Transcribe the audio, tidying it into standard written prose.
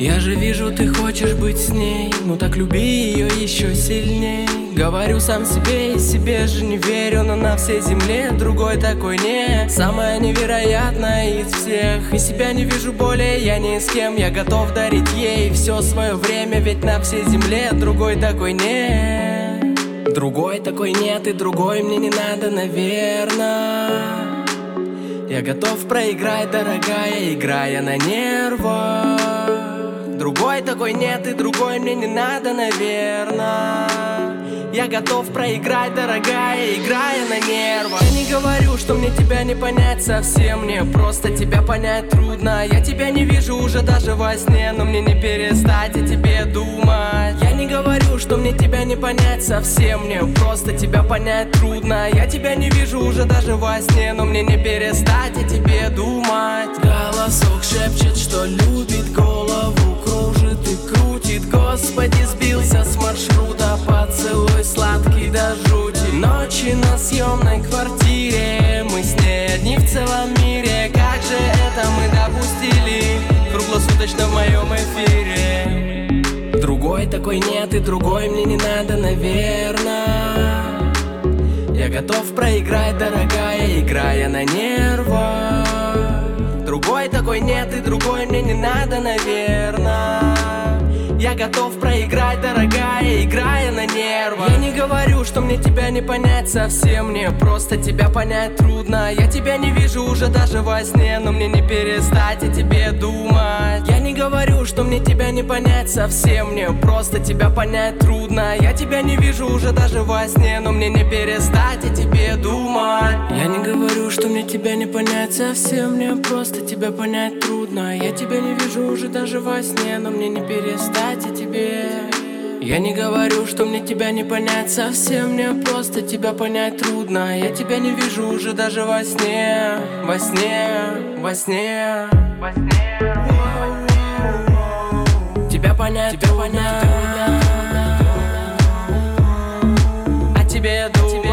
Я же вижу, ты хочешь быть с ней, ну так люби ее еще сильней. Говорю сам себе и себе же не верю, но на всей земле другой такой нет. Самая невероятная из всех, и себя не вижу более я ни с кем. Я готов дарить ей все свое время, ведь на всей земле другой такой нет. Другой такой нет, и другой мне не надо, наверное. Я готов проиграть, дорогая, играя на нервах. Другой такой нет, и другой мне не надо, наверное. Я готов проиграть, дорогая, играя на нервах. Я не говорю, что мне тебя не понять совсем, мне просто тебя понять трудно. Я тебя не вижу уже даже во сне, но мне не перестать о тебе думать. Я не говорю, что мне тебя не понять совсем, мне просто тебя понять трудно. Я тебя не вижу уже даже во сне, но мне не перестать о тебе думать. Голосок шепчет, что любит, голову кружит и крутит. Господи, сбился с маршрута, поцелуй сладкий до жути. Ночи на съемной квартире, мы с ней одни в целом мире. Как же это мы допустили, круглосуточно в моем эфире. Другой такой нет, и другой мне не надо, наверное. Я готов проиграть, дорогая, играя на нервах. Другой такой нет, и другой мне не надо, наверное. Я готов проиграть, дорогая, играя на нервах. Я не говорю, что мне тебя не понять совсем, мне просто тебя понять трудно. Я тебя не вижу уже даже во сне, но мне не перестать о тебе думать. Я не говорю, что мне тебя не понять совсем, мне просто тебя понять трудно. Я тебя не вижу уже даже во сне, но мне не перестать о тебе думать. Я не говорю, что мне тебя не понять совсем, мне просто тебя понять трудно. Я тебя не вижу уже даже во сне, но мне не перестать о тебе. Я не говорю, что мне тебя не понять совсем, мне просто тебя понять трудно. Я тебя не вижу уже даже во сне, во сне, во сне, во сне. Тебя понять, тебя понять, а тебе думать.